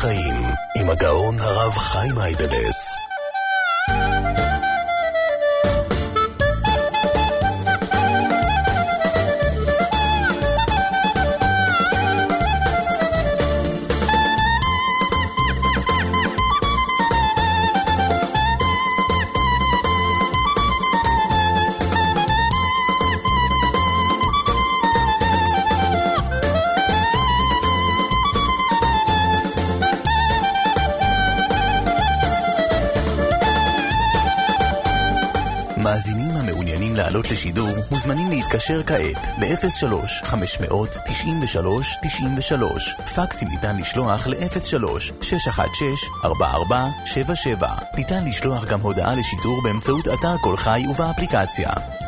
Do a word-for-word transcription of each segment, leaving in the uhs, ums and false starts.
החיים עם הגאון הרב חיים אייבלס. מאזינים המעוניינים לעלות לשידור מוזמנים להתקשר כעת ב-אפס שלוש חמש תשע שלוש תשע שלוש. פקסים ניתן לשלוח ל-אפס שלוש שש אחת שש ארבע ארבע שבע שבע. ניתן לשלוח גם הודעה לשידור באמצעות אתר כל חי ובאפליקציה.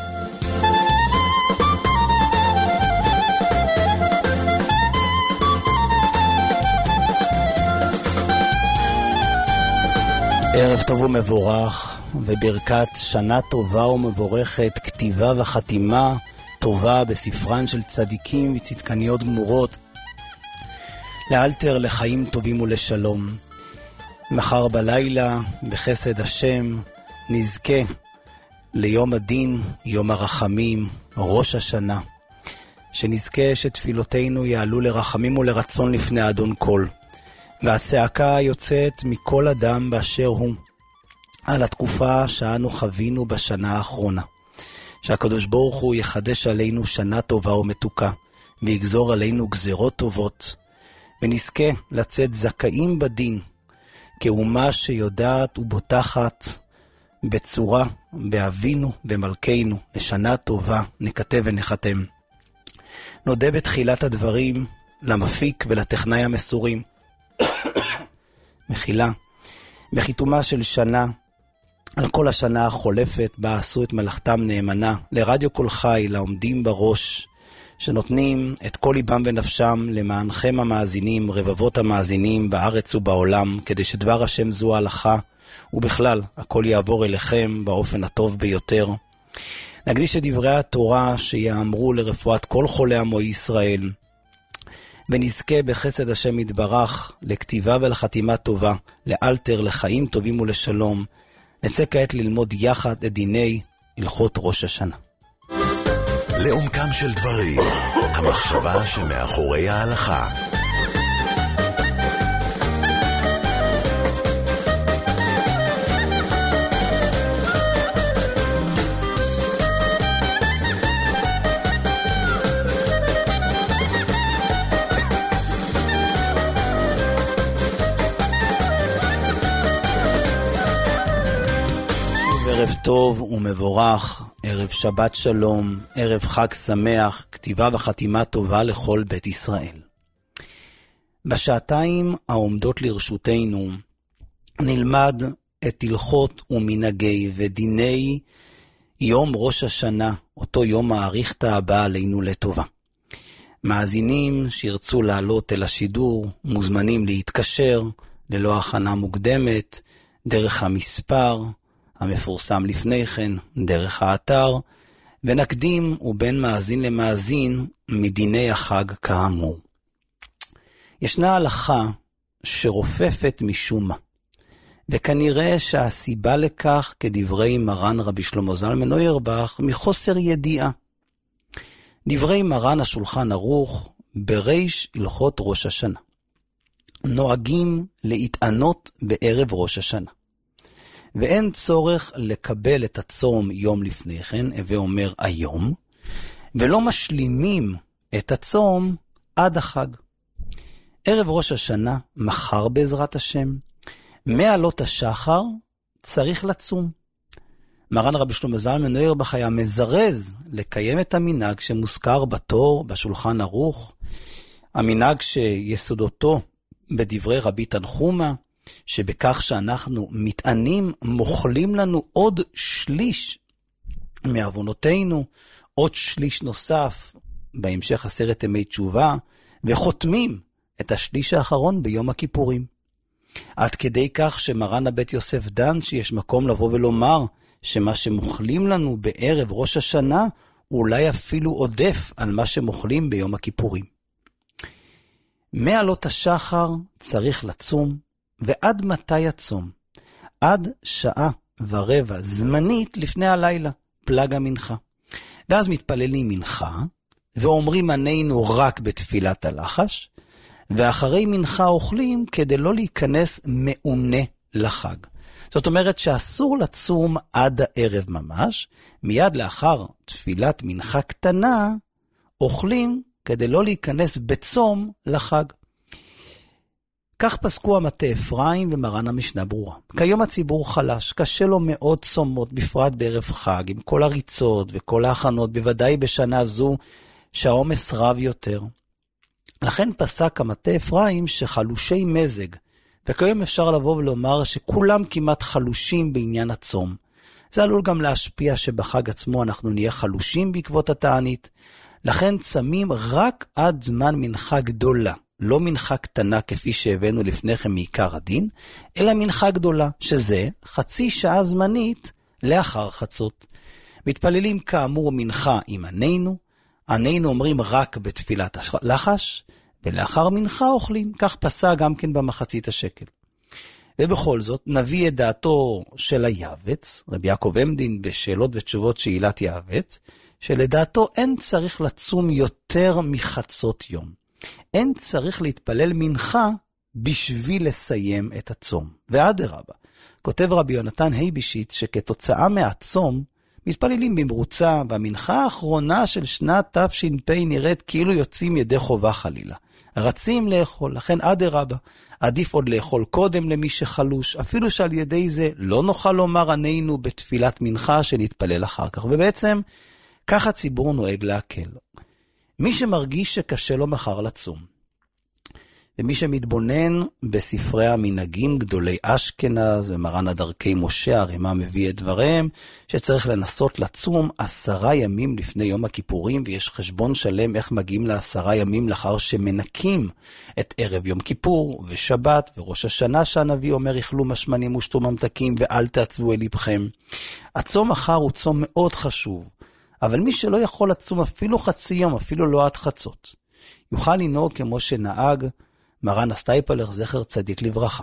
ערב טוב ומבורך, וברכת שנה טובה ומבורכת, כתיבה וחתימה טובה בספרן של צדיקים וצדקניות גמורות, לאלתר לחיים טובים ולשלום. מחר בלילה, בחסד השם, נזכה ליום הדין, יום הרחמים, ראש השנה. שנזכה שתפילותינו יעלו לרחמים ולרצון לפני אדון כל. והצעקה יוצאת מכל אדם באשר הוא על התקופה שאנו חווינו בשנה האחרונה. שהקדוש ברוך הוא יחדש עלינו שנה טובה ומתוקה, ויגזור עלינו גזירות טובות, ונזכה לצאת זכאים בדין, כאומה שיודעת ובוטחת בצורה, באבינו, במלכנו, לשנה טובה, נכתב ונחתם. נודה בתחילת הדברים למפיק ולטכנאי המסורים. מחילה, בחיתומה של שנה, על כל השנה החולפת, בה עשו את מלאכתם נאמנה, לרדיו כל חי, לעומדים בראש, שנותנים את כל ליבם ונפשם למענכם המאזינים, רבבות המאזינים בארץ ובעולם, כדי שדבר השם זו ההלכה, ובכלל, הכל יעבור אליכם באופן הטוב ביותר. נקדיש את דברי התורה שיאמרו לרפואת כל חולי עמו ישראל, ונזכה בחסד השם יתברך לכתיבה ולחתימה טובה, לאלתר לחיים טובים ולשלום. נצא כעת ללמוד יחד את דיני הלכות ראש השנה. לעומקם של דברים, המחשבה שמאחורי ההלכה. ערב טוב ומבורך, ערב שבת שלום, ערב חג שמח, כתיבה וחתימה טובה לכל בית ישראל. בשעתיים העומדות לרשותנו נלמד את הלכות ומנהגי ודיני יום ראש השנה, אותו יום האריכתא הבא עלינו לטובה. מאזינים שירצו לעלות אל השידור מוזמנים להתקשר ללא הכנה מוקדמת, דרך המספר המפורסם לפני כן, דרך האתר, ונקדים ובין מאזין למאזין מדיני החג כאמור. ישנה הלכה שרופפת משום מה, וכנראה שהסיבה לכך, כדברי מרן רבי שלמה זלמן אוירבך, מחוסר ידיעה. דברי מרן השולחן ערוך בריש הלכות ראש השנה. נוהגים להתענות בערב ראש השנה. ואין צורך לקבל את הצום יום לפני כן, הווה אומר היום, ולא משלימים את הצום עד החג. ערב ראש השנה, מחר בעזרת השם, מעלות השחר צריך לצום. מרן רבי שלמה זלמן אוירבך היה מזרז לקיים את המנהג שמוזכר בתור בשולחן ערוך, המנהג שיסודותו בדברי רבי תנחומא, שבכך שאנחנו מתענים מוכלים לנו עוד שליש מעוונותינו, עוד שליש נוסף בהמשך עשרת ימי תשובה, וחותמים את השליש האחרון ביום הכיפורים. עד כדי כך שמרן הבית יוסף דן שיש מקום לבוא ולומר שמה שמוכלים לנו בערב ראש השנה אולי אפילו עודף על מה שמוכלים ביום הכיפורים. מעלות השחר צריך לצום, ועד מתי הצום? עד שעה ורבע זמנית לפני הלילה, פלג המנחה. ואז מתפללים מנחה, ואומרים ענינו רק בתפילת הלחש, ואחרי מנחה אוכלים כדי לא להיכנס מעונה לחג. זאת אומרת שאסור לצום עד הערב ממש, מיד לאחר תפילת מנחה קטנה, אוכלים כדי לא להיכנס בצום לחג. כך פסקו המטה אפרים ומרן המשנה ברורה. כיום הציבור חלש, קשה לו מאוד צומות, בפרט בערב חג, עם כל הריצות וכל ההכנות, בוודאי בשנה זו שהעומס רב יותר. לכן פסק המטה אפרים שחלושי מזג, וכיום אפשר לבוא ולומר שכולם כמעט חלושים בעניין הצום. זה עלול גם להשפיע שבחג עצמו אנחנו נהיה חלושים בעקבות התענית, לכן צמים רק עד זמן מנחה גדולה, לא מנחה קטנה כפי שהבאנו לפניכם מעיקר הדין, אלא מנחה גדולה, שזה חצי שעה זמנית לאחר חצות. מתפללים כאמור מנחה עם ענינו, ענינו אומרים רק בתפילת הלחש, ולאחר מנחה אוכלים, כך פסק גם כן במחצית השקל. ובכל זאת נביא את דעתו של היעבץ, רבי יעקב עמדין בשאלות ותשובות שאילת יעבץ, שלדעתו אין צריך לצום יותר מחצות יום. אין צריך להתפלל מנחה בשביל לסיים את הצום. ואדרבה, כותב רבי יונתן הייבישיץ שכתוצאה מהצום, מתפללים במרוצה, במנחה האחרונה של שנת תש"פ נראית כאילו יוצאים ידי חובה חלילה. רצים לאכול, לכן אדרבה, עדיף עוד לאכול קודם למי שחלוש, אפילו שעל ידי זה לא נוכל לומר ענינו בתפילת מנחה שנתפלל אחר כך. ובעצם, כך הציבור נוהג להקל. מי שמרגיש שקשה לו מחר לצום, ומי שמתבונן בספרי המנהגים גדולי אשכנז ומרן הדרכי משה הרמ"א מביא את דבריהם, שצריך לנסות לצום עשרה ימים לפני יום הכיפורים, ויש חשבון שלם איך מגיעים לעשרה ימים לאחר שמנקים את ערב יום כיפור ושבת וראש השנה, שהנביא אומר יאכלו משמנים ושתו ממתקים ואל תעצבו אל ליבכם. הצום מחר הוא צום מאוד חשוב, אבל מי שלא יכול לצום אפילו חצי יום, אפילו לא עד חצות, יוכל לנהוג כמו שנהג מרן הסטייפלר זכר צדיק לברכה,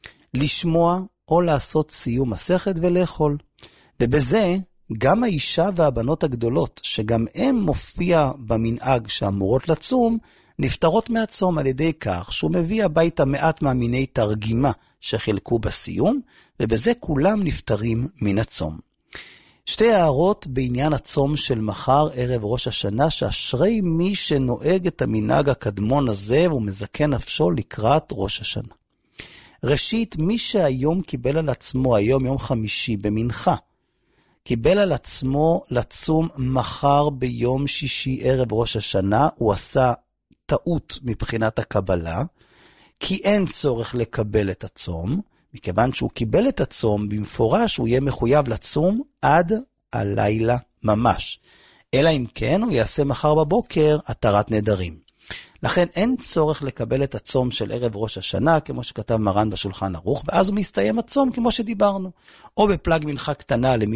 לשמוע או לעשות סיום מסכת ולאכול. ובזה גם האישה והבנות הגדולות, שגם הם מופיע במנהג שאמורות לצום, נפטרות מהצום על ידי כך שהוא מביא הביתה מעט מהמיני תרגימה שחילקו בסיום, ובזה כולם נפטרים מן הצום. שתי הערות בעניין הצום של מחר ערב ראש השנה, שאשרי מי שנוהג את המנהג הקדמון הזה והוא מזכה נפשו לקראת ראש השנה. ראשית, מי שהיום קיבל על עצמו, היום יום חמישי במנחה, קיבל על עצמו לצום מחר ביום שישי ערב ראש השנה, הוא עשה טעות מבחינת הקבלה, כי אין צורך לקבל את הצום, מכיוון שהוא קיבל את הצום, במפורש הוא יהיה מחויב לצום עד הלילה ממש. אלא אם כן הוא יעשה מחר בבוקר התרת נדרים. לכן אין צורך לקבל את הצום של ערב ראש השנה, כמו שכתב מרן בשולחן ערוך, ואז הוא מסתיים הצום כמו שדיברנו. או בפלג מנחה קטנה למי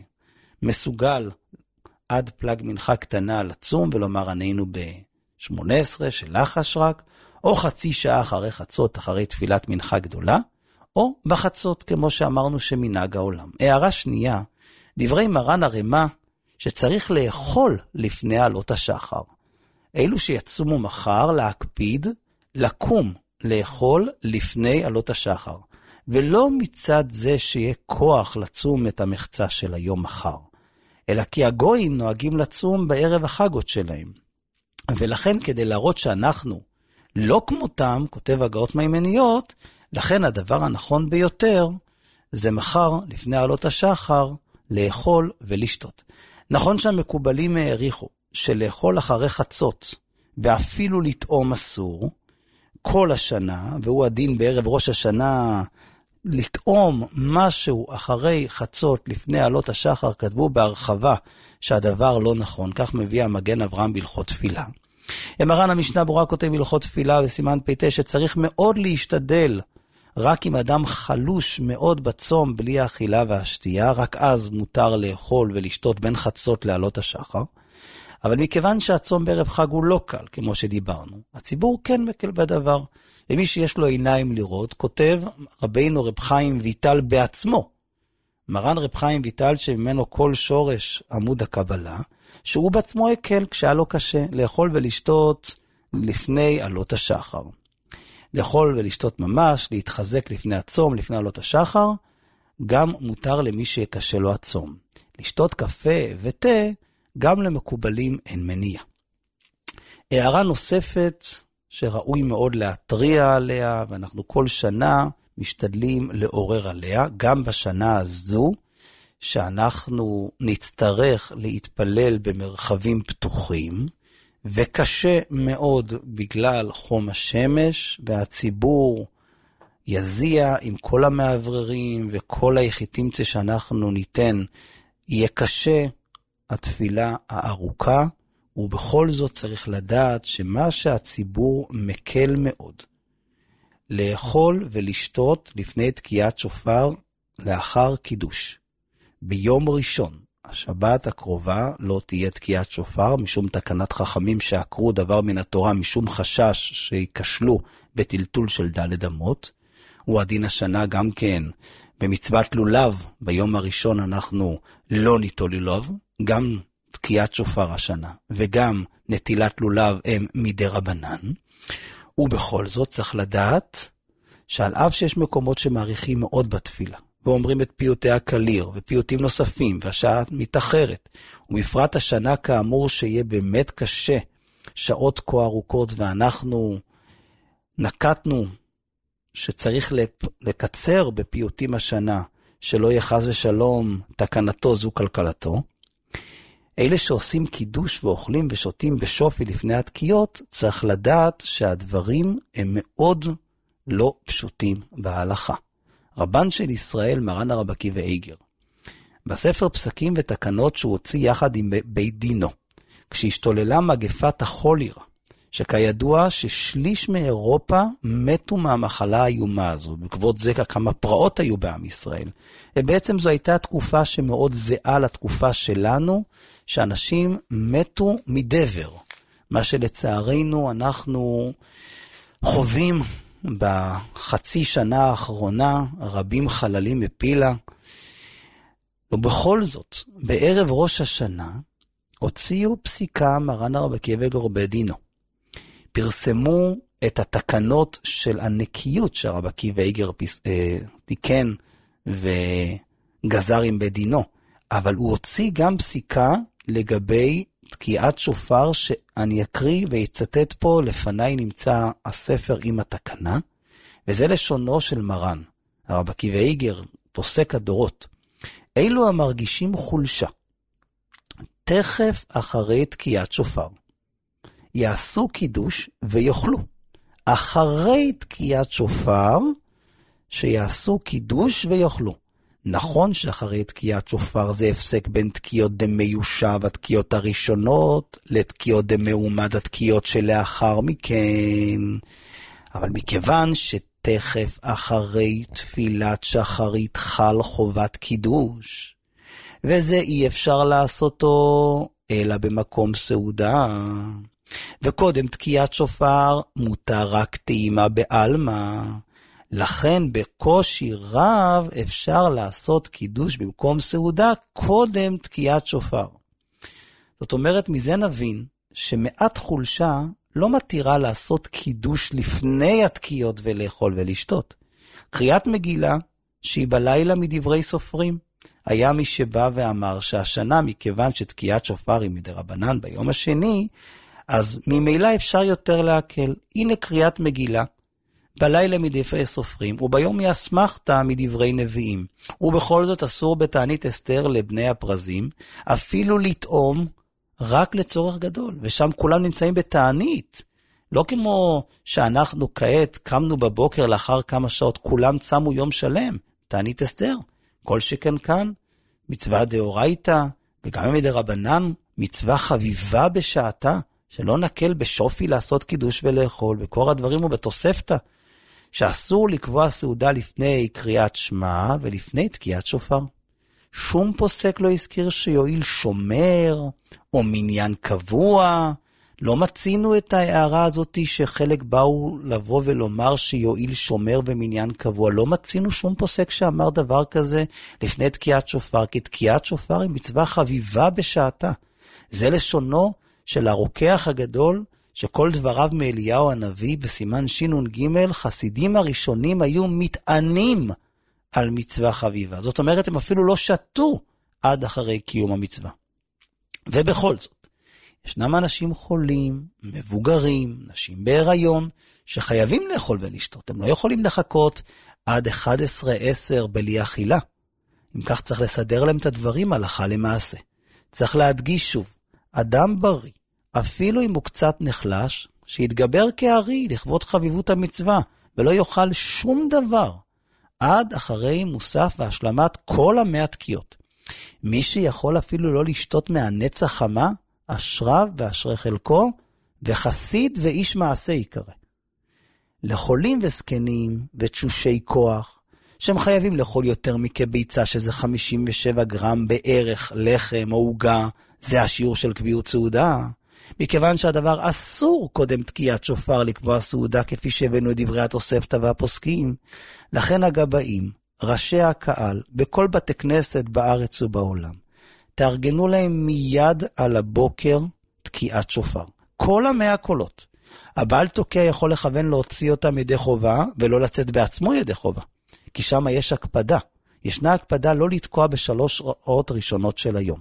שמסוגל עד פלג מנחה קטנה לצום, ולומר ענינו ב-שמונה עשרה של לחש רק, או חצי שעה אחרי חצות, אחרי תפילת מנחה גדולה, או בחצות, כמו שאמרנו שמנהג העולם. הערה שנייה, דברי מרן הרמ"א, שצריך לאכול לפני עלות השחר. אלו שיצומו מחר להקפיד, לקום, לאכול לפני עלות השחר. ולא מצד זה שיהיה כוח לצום את המחצה של היום מחר. אלא כי הגויים נוהגים לצום בערב החגות שלהם. ולכן כדי להראות שאנחנו לא כמותם, כותב הגאות מימניות, לכן הדבר הנכון ביותר, זה מחר, לפני עלות השחר, לאכול ולשתות. נכון שהמקובלים העריכו, שלאכול אחרי חצות, ואפילו לטעום אסור, כל השנה, והוא הדין בערב ראש השנה, לטעום משהו אחרי חצות, לפני עלות השחר, כתבו בהרחבה, שהדבר לא נכון, כך מביא המגן אברהם בהלכות תפילה. מרן המשנה ברורה כותב בהלכות תפילה וסימן פ"ט, שצריך מאוד להשתדל, רק אם אדם חלוש מאוד בצום בלי האכילה והשתייה, רק אז מותר לאכול ולשתות בין חצות לעלות השחר. אבל מכיוון שהצום בערב חג הוא לא קל, כמו שדיברנו, הציבור כן מקל בדבר. ומי שיש לו עיניים לראות, כותב רבינו רב חיים ויטל בעצמו, מרן רב חיים ויטל שממנו כל שורש עמוד הקבלה, שהוא בעצמו הקל כשהיה לו קשה לאכול ולשתות לפני עלות השחר. לאכול ולשתות ממש, להתחזק לפני הצום, לפני עלות השחר, גם מותר למי שקשה לו הצום. לשתות קפה ותה, גם למקובלים אין מניע. הערה נוספת שראוי מאוד להטריע עליה, ואנחנו כל שנה משתדלים לעורר עליה, גם בשנה הזו, שאנחנו נצטרך להתפלל במרחבים פתוחים, וקשה מאוד בגלל חום השמש, והציבור יזיע עם כל המעבררים, וכל היחיתימצה שאנחנו ניתן, יהיה קשה התפילה הארוכה, ובכל זאת צריך לדעת שמה שהציבור מקל מאוד, לאכול ולשתות לפני תקיעת שופר לאחר קידוש. ביום ראשון, השבת הקרובה, לא תהיה תקיעת שופר, משום תקנת חכמים שעקרו דבר מן התורה, משום חשש שיקשלו בטלטול של דלת אמות. הוא הדין השנה גם כן, במצוות לולב, ביום הראשון אנחנו לא ניטול לולב, גם תקיעת שופר השנה, וגם נטילת לולב הם מדי רבנן. ובכל זאת צריך לדעת, שעל אף שיש מקומות שמעריכים מאוד בתפילה, ואומרים את פיוטי הקליר, ופיוטים נוספים, והשעה מתאחרת, ומפרט השנה כאמור שיהיה באמת קשה, שעות כה ארוכות, ואנחנו נקטנו שצריך לקצר בפיוטים השנה, שלא יהיה חס ושלום תקנתו זו כלכלתו. אלה שעושים קידוש ואוכלים ושותים בשופי לפני התקיות, צריך לדעת שהדברים הם מאוד לא פשוטים בהלכה. רבן של ישראל, מרן הרב עקיבא איגר, בספר פסקים ותקנות שהוא הוציא יחד עם בית דינו, כשהשתוללה מגפת החולירה, שכידוע ששליש מאירופה מתו מהמחלה האיומה הזו, בעקבות זה כמה פרעות היו בעם ישראל. ובעצם זו הייתה תקופה שמאוד זהה לתקופה שלנו, שאנשים מתו מדבר, מה שלצערנו אנחנו חווים בחצי שנה האחרונה, רבים חללים מפילה. ובכל זאת, בערב ראש השנה, הוציאו פסיקה מרן הרב עקיבא איגר ובית דינו. פרסמו את התקנות של הנקיות שהרב עקיבא איגר אה, תיקן וגזר עם בית דינו, אבל הוא הוציא גם פסיקה לגבי תקיעת שופר, שאני אקריא ויצטט פה, לפניי נמצא הספר עם התקנה, וזה לשונו של מרן הרב עקיבא איגר, פוסק הדורות. אלו המרגישים חולשה, תכף אחרי תקיעת שופר, יעשו קידוש ויאכלו. אחרי תקיעת שופר, שיעשו קידוש ויאכלו. נכון שאחרי תקיעת שופר זה הפסק בין תקיעות דמיושב, התקיעות הראשונות, לתקיעות דמעומד, התקיעות שלאחר מכן. אבל מכיוון שתכף אחרי תפילת שחרית חל חובת קידוש, וזה אי אפשר לעשותו אלא במקום סעודה. וקודם תקיעת שופר מותר רק טעימה בעלמא, לכן בקושי רב אפשר לעשות קידוש במקום סעודה קודם תקיעת שופר. זאת אומרת, מזה נבין שמעט חולשה לא מתירה לעשות קידוש לפני התקיעות ולאכול ולשתות. קריאת מגילה שהיא בלילה מדברי סופרים. היה מי שבא ואמר שהשנה, מכיוון שתקיעת שופר היא מדי רבנן ביום השני, אז ממילא אפשר יותר להקל. הנה קריאת מגילה, בלילה מדברי סופרים, וביום היא אסמכתה מדברי נביאים. ובכל זאת אסור בתענית אסתר לבני הפרזים, אפילו לטעום רק לצורך גדול. ושם כולם נמצאים בתענית. לא כמו שאנחנו כעת קמנו בבוקר לאחר כמה שעות, כולם צמו יום שלם. תענית אסתר. כל שכן כאן, מצווה דאורייתא, וגם מדי רבנן, מצווה חביבה בשעתה, שלא נקל בשופי לעשות קידוש ולאכול. וקור הדברים הוא בתוספתא, שאסור לקבוע סעודה לפני קריאת שמע ולפני תקיעת שופר. שום פוסק לא הזכיר שיועיל שומר או מניין קבוע. לא מצינו את ההערה הזאת שחלק באו לבוא ולומר שיועיל שומר ומניין קבוע. לא מצינו שום פוסק שאמר דבר כזה לפני תקיעת שופר, כי תקיעת שופר היא מצווה חביבה בשעתה. זה לשונו של הרוקח הגדול, שכל דבריו מאליהו הנביא בסימן שינון ג' חסידים הראשונים היו מתענים על מצווה חביבה. זאת אומרת, הם אפילו לא שתו עד אחרי קיום המצווה. ובכל זאת, ישנם אנשים חולים, מבוגרים, נשים בהיריון, שחייבים לאכול ולשתות. הם לא יכולים לחכות עד אחת עשרה עשר בלי אכילה. אם כך צריך לסדר להם את הדברים הלכה למעשה. צריך להדגיש שוב, אדם בריא, אפילו אם הוא קצת נחלש, שיתגבר כארי לכבוד חביבות המצווה, ולא יאכל שום דבר, עד אחרי מוסף והשלמת כל המאה תקיעות. מי שיכול אפילו לא לשתות מהנץ החמה, אשריו ואשרי חלקו, וחסיד ואיש מעשה יקרא. לחולים וזקנים ותשושי כוח, שהם חייבים לאכול יותר מכביצה, שזה חמישים ושבע גרם בערך לחם או עוגה, זה השיעור של קביעות סעודה. מכיוון שהדבר אסור קודם תקיעת שופר לקבוע סעודה, כפי שהבאנו את דברי התוספתא והפוסקים. לכן הגבאים, ראשי הקהל, בכל בתי כנסת בארץ ובעולם, תארגנו להם מיד על הבוקר תקיעת שופר. כל המאה קולות. הבעל תוקע יכול לכוון להוציא אותם ידי חובה, ולא לצאת בעצמו ידי חובה. כי שם יש הקפדה. ישנה הקפדה לא לתקוע בשלוש שעות ראשונות של היום.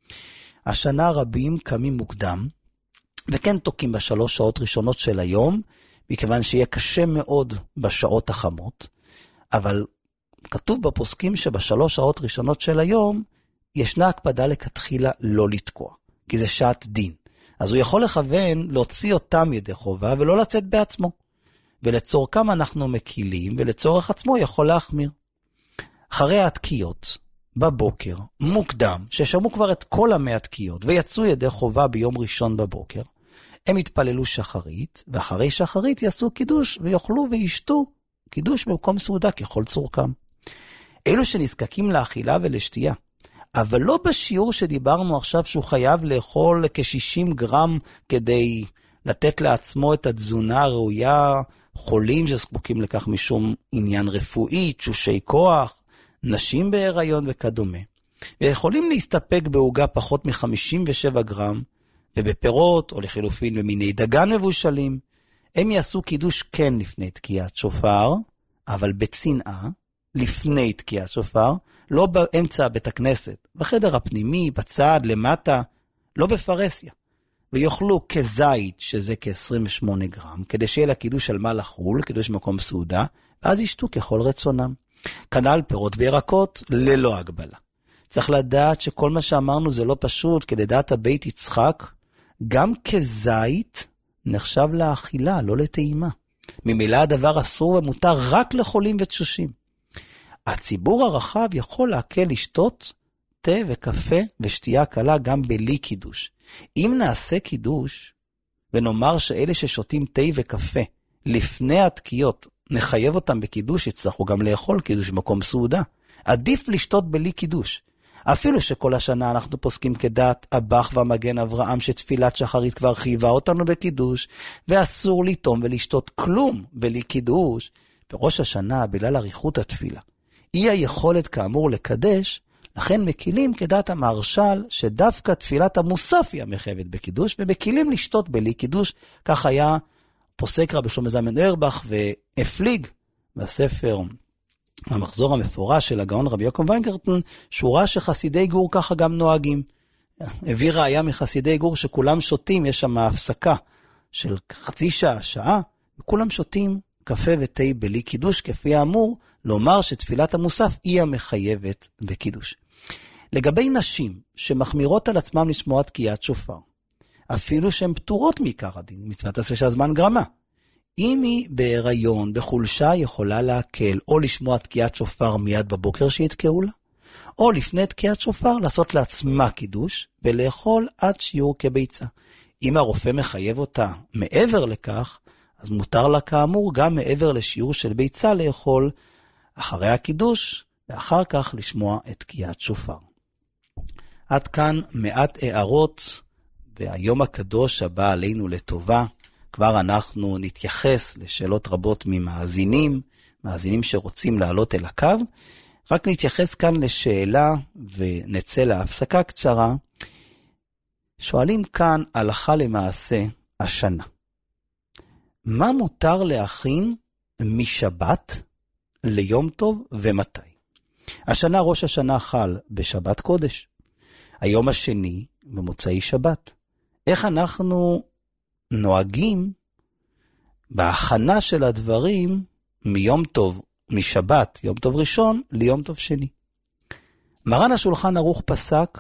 השנה רבים קמים מוקדם, וכן תוקים בשלוש שעות ראשונות של היום, מכיוון שיהיה קשה מאוד בשעות החמות, אבל כתוב בפוסקים שבשלוש שעות ראשונות של היום, ישנה הקפדה לכתחילה לא לתקוע, כי זה שעת דין. אז הוא יכול לכוון להוציא אותם ידי חובה, ולא לצאת בעצמו. ולצורכם אנחנו מקילים, ולצורך עצמו יכול להחמיר. אחרי התקיעות, בבוקר, מוקדם, ששמעו כבר את כל המאה תקיעות, ויצאו ידי חובה ביום ראשון בבוקר, הם יתפללו שחרית, ואחרי שחרית יעשו קידוש, ויאכלו וישתו קידוש במקום סעודה ככל צורכם. אלו שנזקקים לאכילה ולשתייה, אבל לא בשיעור שדיברנו עכשיו שהוא חייב לאכול כ-שישים גרם כדי לתת לעצמו את התזונה הראויה, חולים שזקוקים לכך משום עניין רפואי, תשושי כוח, נשים בהיריון וכדומה. ויכולים להסתפק בעוגה פחות מ-חמישים ושבע גרם, ובפירות או לחילופין במיני דגן מבושלים. הם יעשו קידוש כן לפני תקיעת שופר, אבל בצנעה, לפני תקיעת שופר, לא באמצע בית הכנסת, בחדר הפנימי, בצד, למטה, לא בפרסיה. ויאכלו כזית, שזה כ-עשרים ושמונה גרם, כדי שיהיה לה קידוש על מה לחול, קידוש מקום סעודה, ואז ישתו ככל רצונם. כנ"ל פירות וירקות, ללא הגבלה. צריך לדעת שכל מה שאמרנו זה לא פשוט, כי לדעת הבית יצחק, גם כזית נחשב לאכילה, לא לטעימה. ממילא הדבר אסור ומותר רק לחולים ותשושים. הציבור הרחב יכול להקל לשתות תה וקפה ושתייה קלה גם בלי קידוש. אם נעשה קידוש, ונאמר שאלה ששותים תה וקפה לפני התקיעות, נחייב אותם בקידוש, יצטרכו גם לאכול קידוש במקום סעודה. עדיף לשתות בלי קידוש. אפילו שכל השנה אנחנו פוסקים כדת הבח והמגן אברהם, שתפילת שחרית כבר חייבה אותנו בקידוש, ואסור לטום ולשתות כלום בלי קידוש. בראש השנה, בגלל אריכות התפילה, אי היכולת כאמור לקדש, לכן מקילים כדת המהרש"ל, שדווקא תפילת המוסף היא המחייבת בקידוש, ומקילים לשתות בלי קידוש. כך היה פוסק רבי שלמה זלמן אוירבך והפליג בספר המחזור המפורש של הגאון רבי יעקב ויינגרטן, שורה שחסידי גור ככה גם נוהגים. הביא ראיה מחסידי גור שכולם שותים, יש שם הפסקה של חצי שעה, שעה, וכולם שותים קפה ותה בלי קידוש, כפי האמור, לומר שתפילת המוסף היא המחייבת בקידוש. לגבי נשים שמחמירות על עצמם לשמוע תקיעת שופר, אפילו שהן פטורות מעיקר הדין, מצוות עשה שהזמן גרמה, אם היא בהיריון, בחולשה, יכולה להקל, או לשמוע תקיעת שופר מיד בבוקר שיתקעו לה, או לפני תקיעת שופר לעשות לעצמה קידוש, ולאכול עד שיעור כביצה. אם הרופא מחייב אותה מעבר לכך, אז מותר לה כאמור גם מעבר לשיעור של ביצה לאכול אחרי הקידוש, ואחר כך לשמוע את תקיעת שופר. עד כאן מעט הערות, והיום הקדוש הבא עלינו לטובה. כבר אנחנו נתייחס לשאלות רבות ממאזינים, מאזינים שרוצים לעלות אל הקו. רק נתייחס כאן לשאלה ונצא להפסקה קצרה. שואלים כאן הלכה למעשה השנה. מה מותר להכין משבת ליום טוב ומתי? השנה ראש השנה חל בשבת קודש. היום השני במוצאי שבת. איך אנחנו נוהגים בהכנה של הדברים מיום טוב, משבת, יום טוב ראשון, ליום טוב שני? מרן השולחן ערוך פסק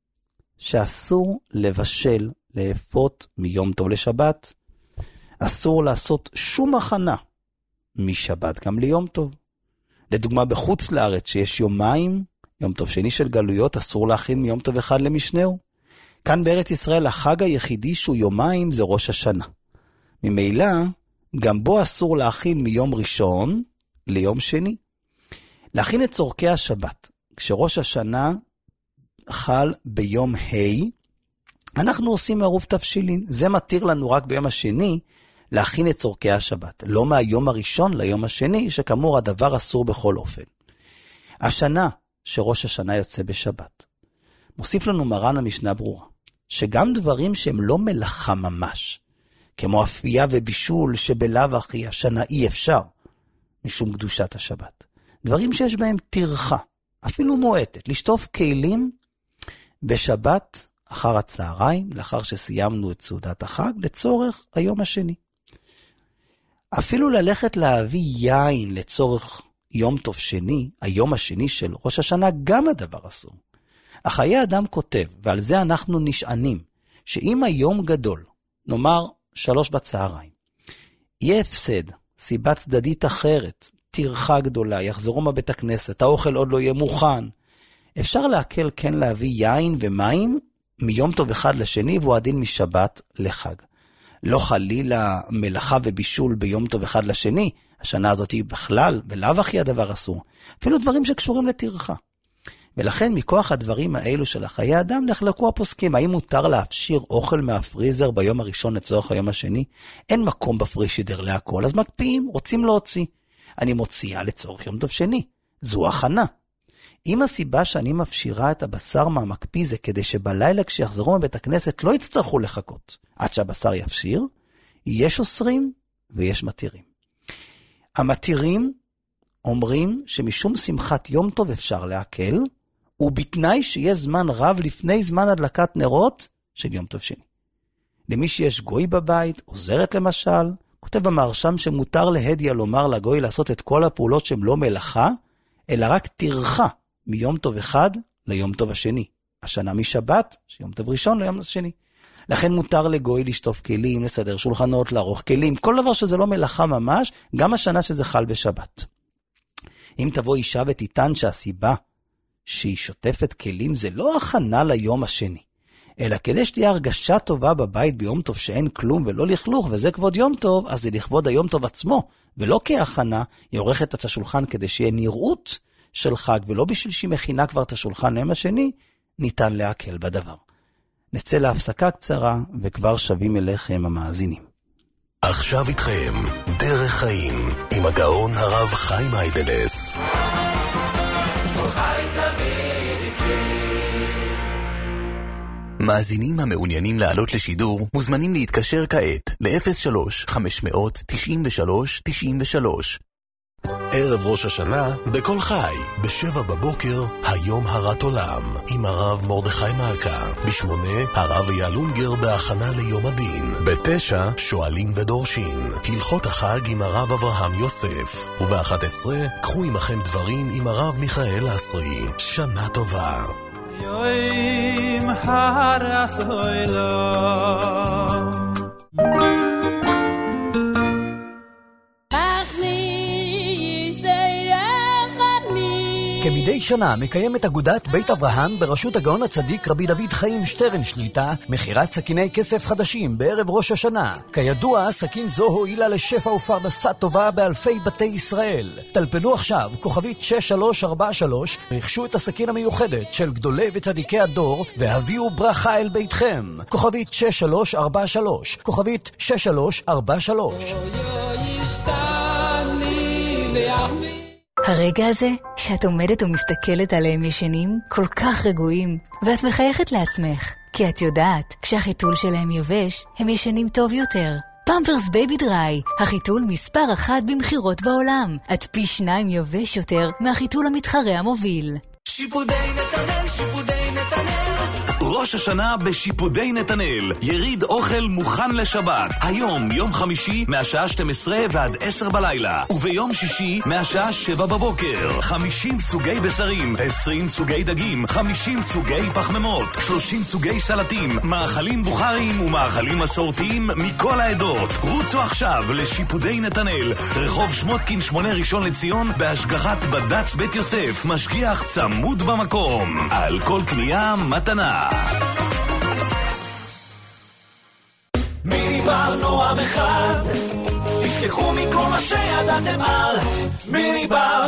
שאסור לבשל, לאפות מיום טוב לשבת. אסור לעשות שום הכנה משבת גם ליום טוב. לדוגמה בחוץ לארץ שיש יומיים, יום טוב שני של גלויות, אסור להכין מיום טוב אחד למשנהו. כאן בארץ ישראל החג היחידי שהוא יומיים זה ראש השנה. ממילא גם בו אסור להכין מיום ראשון ליום שני. להכין את צורכי השבת. כשראש השנה חל ביום ה', אנחנו עושים עירוב תבשילין. זה מתיר לנו רק ביום השני להכין את צורכי השבת. לא מהיום הראשון ליום השני, שכאמור הדבר אסור בכל אופן. השנה שראש השנה יוצא בשבת. מוסיף לנו מרן המשנה ברורה, שגם דברים שהם לא מלאכה ממש, כמו אפייה ובישול שבלאו הכי השנה אי אפשר, משום קדושת השבת. דברים שיש בהם טרחה, אפילו מועטת, לשטוף כלים בשבת אחר הצהריים, לאחר שסיימנו את סעודת החג, לצורך היום השני. אפילו ללכת להביא יין לצורך יום טוב שני, היום השני של ראש השנה, גם הדבר אסור. החיי אדם כותב, ועל זה אנחנו נשענים, שאם היום גדול, נאמר שלוש בצהריים, יהיה הפסד, סיבה צדדית אחרת, טרחה גדולה, יחזרו מבית הכנסת, האוכל עוד לא יהיה מוכן, אפשר להקל כן להביא יין ומים מיום טוב אחד לשני, והוא הדין משבת לחג. לא חלילה מלאכה ובישול ביום טוב אחד לשני, השנה הזאת היא בכלל, בלאו הכי הדבר אסור. אפילו דברים שקשורים לטרחה. ולכן מכוח הדברים האלו של החיי אדם נחלקו הפוסקים. האם מותר להפשיר אוכל מהפריזר ביום הראשון לצורך היום השני? אין מקום בפרישידר להכל, אז מקפיאים, רוצים להוציא. אני מוציאה לצורך יום טוב שני. זו הכנה. אם הסיבה שאני מפשירה את הבשר מהמקפיא זה כדי שבלילה כשיחזרו מבית הכנסת לא יצטרכו לחכות עד שהבשר יפשיר, יש אוסרים ויש מתירים. המתירים אומרים שמשום שמחת יום טוב אפשר להקל, ובתנאי שיהיה זמן רב לפני זמן הדלקת נרות של יום טוב שני. למי שיש גוי בבית, עוזרת למשל, כותב המרשם שמותר להדיה לומר לגוי לעשות את כל הפעולות שהן לא מלאכה, אלא רק טרחה מיום טוב אחד ליום טוב השני. השנה משבת, שיום טוב ראשון ליום השני. לכן מותר לגוי לשטוף כלים, לסדר שולחנות, לערוך כלים, כל דבר שזה לא מלאכה ממש, גם השנה שזה חל בשבת. אם תבוא אישה ותיתן שהסיבה שהיא שוטפת כלים זה לא הכנה ליום השני, אלא כדי שתהיה הרגשה טובה בבית ביום טוב שאין כלום ולא לכלוך, וזה כבוד יום טוב, אז זה לכבוד היום טוב עצמו, ולא כהכנה, היא עורכת את השולחן כדי שיהיה נראות של חג, ולא בשביל שהיא מכינה כבר את השולחן ליום השני, ניתן להקל בדבר. נצא להפסקה קצרה, וכבר שבים אליכם המאזינים. עכשיו איתכם, דרך חיים, עם הגאון הרב חיים איידלס. מאזינים המעוניינים לעלות לשידור, מוזמנים להתקשר כעת ל-אפס שלוש חמש תשע שלוש תשע שלוש. ערב ראש השנה בכל חי, בשבע בבוקר, היום הרת עולם, עם הרב מרדכי מלכה, בשמונה, הרב יעלונגר בהכנה ליום הדין, בתשע, שואלים ודורשים, הלכות החג עם הרב אברהם יוסף, ובאחת עשרה, קחו עמכם דברים עם הרב מיכאל אסרי. שנה טובה. יוים הרס הוילם כמדי שנה מקיימת אגודת בית אברהם בראשות הגאון הצדיק רבי דוד חיים שטרן שליטה מחירת סכיני כסף חדשים בערב ראש השנה. כידוע, סכין זו הועילה לשפע ופרנסה טובה באלפי בתי ישראל. טלפנו עכשיו כוכבית שש שלוש ארבע שלוש, רכשו את הסכין המיוחדת של גדולי וצדיקי הדור והביאו ברכה אל ביתכם. כוכבית שש שלוש ארבע שלוש, כוכבית שש שלוש ארבע שלוש. הרגע הזה שאת עומדת ומסתכלת עליהם ישנים כל כך רגועים, ואת מחייכת לעצמך, כי את יודעת, כשהחיתול שלהם יבש, הם ישנים טוב יותר. פמפרס בייבי דריי, החיתול מספר אחת במחירות בעולם, עד פי שניים יבש יותר מהחיתול המתחרה המוביל. שיפודי נתנאל, שיפודי נתנאל. ראש השנה בשיפודי נתנאל, יריד אוכל מוכן לשבת. היום, יום חמישי, מהשעה שתים עשרה ועד עשר בלילה, וביום שישי, מהשעה שבע בבוקר. חמישים סוגי בשרים, עשרים סוגי דגים, חמישים סוגי פחמימות, שלושים סוגי סלטים, מאכלים בוכריים ומאכלים מסורתיים מכל העדות. רוצו עכשיו לשיפודי נתנאל, רחוב שמותקין שמונה ראשון לציון, בהשגחת בד"ץ בית יוסף, משגיח צמוד במקום. על כל קנייה מתנה. מיני בר נועם אחד, תשכחו מכל מה שידעתם על מיני בר.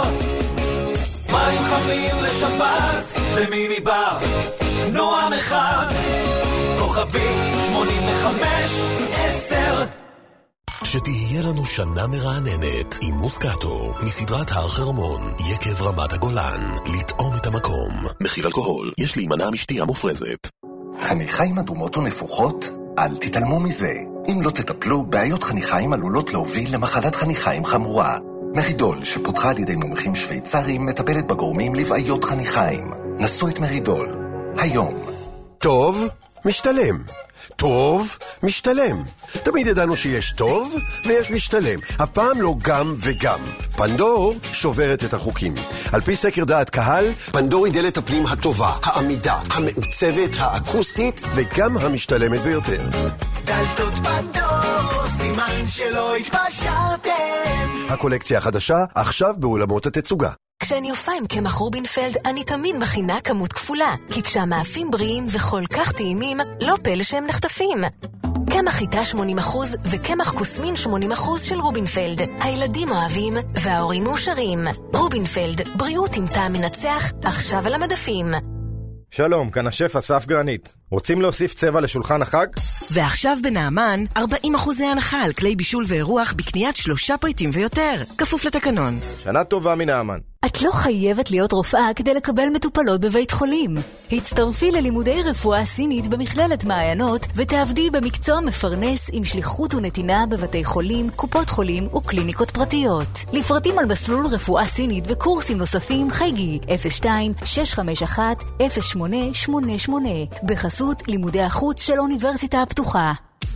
מים חמים לשבת, זה מיני בר נועם אחד, כוכבי שמונים וחמש עשר. שתהיה לנו שנה מרעננת עם מוסקטו מסדרת הר חרמון, יקב רמת הגולן, לטעום את המקום. מכיל אלכוהול, יש להימנע משתייה מופרזת. חניכיים אדומות ונפוחות? אל תתעלמו מזה. אם לא תטפלו, בעיות חניכיים עלולות להוביל למחלת חניכיים חמורה. מרידול, שפותחה על ידי מומחים שוויצרים, מטפלת בגורמים לבעיות חניכיים. נסו את מרידול. היום. טוב, משתלם. טוב, משתלם. תמיד ידענו שיש טוב ויש משתלם. הפעם לא גם וגם. פנדור שוברת את החוקים. על פי סקר דעת קהל, פנדור היא דלת הפנים הטובה, העמידה, המעוצבת, האקוסטית וגם המשתלמת ביותר. דלתות פנדור, סימן שלא התפשרתם. הקולקציה החדשה עכשיו באולמות התצוגה. כשאני הופעה עם קמח רובינפלד, אני תמיד מכינה כמות כפולה, כי כשהמאפים בריאים וכל כך טעימים, לא פלא שהם נחטפים. קמח חיטה שמונים אחוז וקמח קוסמין שמונים אחוז של רובינפלד. הילדים אוהבים וההורים מאושרים. רובינפלד, בריאות עם טעם מנצח, עכשיו על המדפים. שלום, כאן השף אסף גרנית. רוצים להוסיף צבע לשולחן החג? ועכשיו בנעמן, ארבעים אחוזי הנחה על כלי בישול ואירוח בקניית שלושה פריטים ויותר. כפוף לתקנון. שנה טובה מנעמן. את לא חייבת להיות רופאה כדי לקבל מטופלות בבית חולים. הצטרפי ללימודי רפואה סינית במכללת מעיינות ותעבדי במקצוע מפרנס עם שליחות ונתינה בבתי חולים, קופות חולים וקליניקות פרטיות. לפרטים על מסלול רפואה סינית וקורסים נוספים חייגי אפס שתיים שש חמש אחת אפס שמונה שמונה שמונה בחסות לימודי החוץ של האוניברסיטה הפתוחה.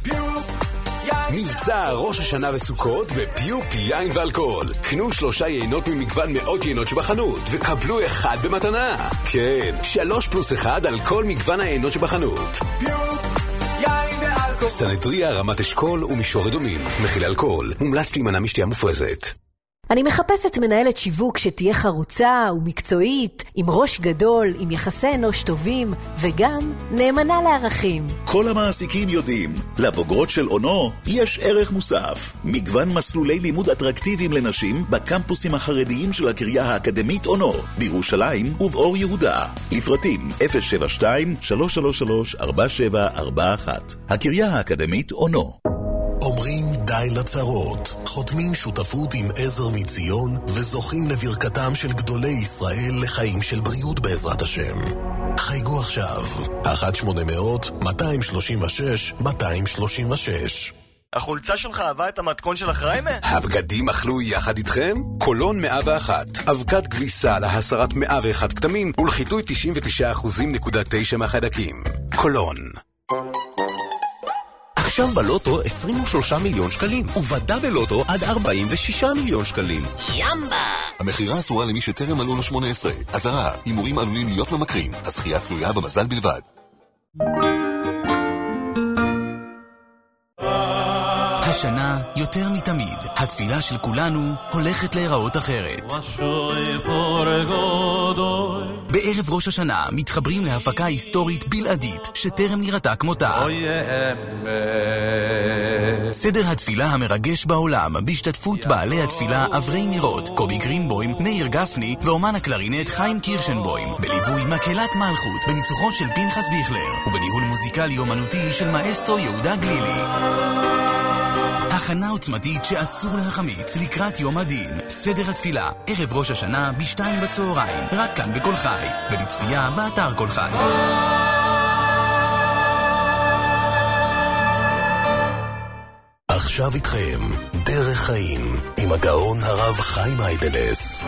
מבצע ראש השנה וסוכות בפיופ יין ואלכוהול. קנו שלושה יינות ממגוון מאות יינות שבחנות וקבלו אחד במתנה. כן, שלוש פלוס אחד על כל מגוון היינות שבחנות. פיופ יין ואלכוהול. סנהדריה, רמת אשכול ומישור אדומים. מכיל אלכוהול, מומלץ להימנע משתייה מופרזת. אני מחפשת מנהלת שיווק שתהיה חרוצה ומקצועית, עם ראש גדול, עם יחסי אנוש טובים, וגם נאמנה לערכים. כל המעסיקים יודעים, לבוגרות של אונו יש ערך מוסף. מגוון מסלולי לימוד אטרקטיביים לנשים בקמפוסים החרדיים של הקריה האקדמית אונו, בירושלים ובאור יהודה. לפרטים אפס שבע שתיים שלוש שלוש שלוש ארבע שבע ארבע אחת. הקריה האקדמית אונו. אומרים די לצרות, חותמים שותפות עם עזר מציון וזוכים לברכתם של גדולי ישראל לחיים של בריאות בעזרת השם. חייגו עכשיו, אחת שמונה אפס אפס מאתיים שלושים ושש מאתיים שלושים ושש. החולצה שלך אהבה את המתכון של החריימה? הבגדים אכלו יחד איתכם? קולון מאה ואחת. אבקת כביסה להסרת מאה ואחת כתמים ולחיטוי תשעים ותשעה אחוז נקודה תשע מהחיידקים. קולון. עכשיו בלוטו עשרים ושלושה מיליון שקלים, ובדה בלוטו עד ארבעים ושישה מיליון שקלים. ימבה! המחירה אסורה למי שטרם מלאו לו שמונה עשרה. אזהרה, הימורים עלולים להיות ממכרים. הזכייה תלויה במזל בלבד. השנה, יותר מתמיד, התפילה של כולנו הולכת להיראות אחרת. בערב ראש השנה מתחברים להפקה היסטורית בלעדית שטרם נראתה כמותה. סדר התפילה המרגש בעולם בהשתתפות בעלי התפילה אברי נרות, קובי גרינבוים, מאיר גפני ואומן הקלרינט חיים קירשנבוים, בליווי מקהלת מלכות בניצוחו של פנחס ביכלר ובניהול מוזיקלי אומנותי של מאסטרו יהודה גלילי. הכנה עוצמתית שאסור להחמיץ לקראת יום הדין. סדר התפילה, ערב ראש השנה בשתיים בצהריים, רק כאן בכל חי, ולצפייה באתר כל חי. עכשיו איתכם, דרך חיים, עם הגאון הרב חיים היידלס.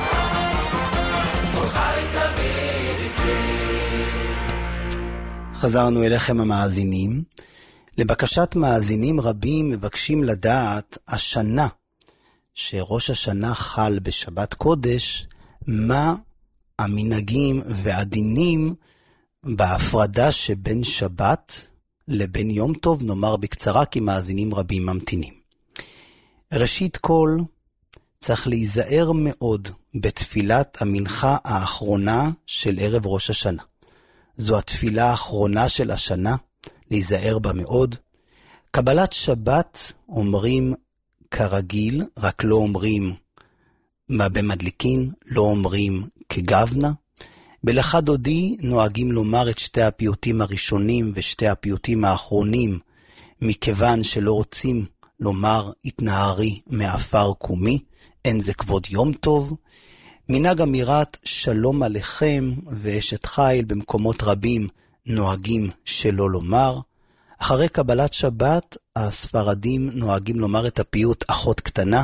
חזרנו אליכם המאזינים. לבקשת מאזינים רבים מבקשים לדעת השנה שראש השנה חל בשבת קודש, מה המנהגים והדינים בהפרדה שבין שבת לבין יום טוב, נאמר בקצרה כי מאזינים רבים ממתינים. ראשית כל, צריך להיזהר מאוד בתפילת המנחה האחרונה של ערב ראש השנה. זו התפילה האחרונה של השנה, להיזהר בה מאוד. קבלת שבת אומרים כרגיל, רק לא אומרים מה במדליקין, לא אומרים כגבנה. בלך דודי נוהגים לומר את שתי הפיוטים הראשונים ושתי הפיוטים האחרונים, מכיוון שלא רוצים לומר התנערי מאפר קומי, אין זה כבוד יום טוב. מנהג אמירת שלום עליכם ואשת חיל במקומות רבים נוהגים שלא לומר. אחרי קבלת שבת הספרדים נוהגים לומר את הפיוט אחות קטנה.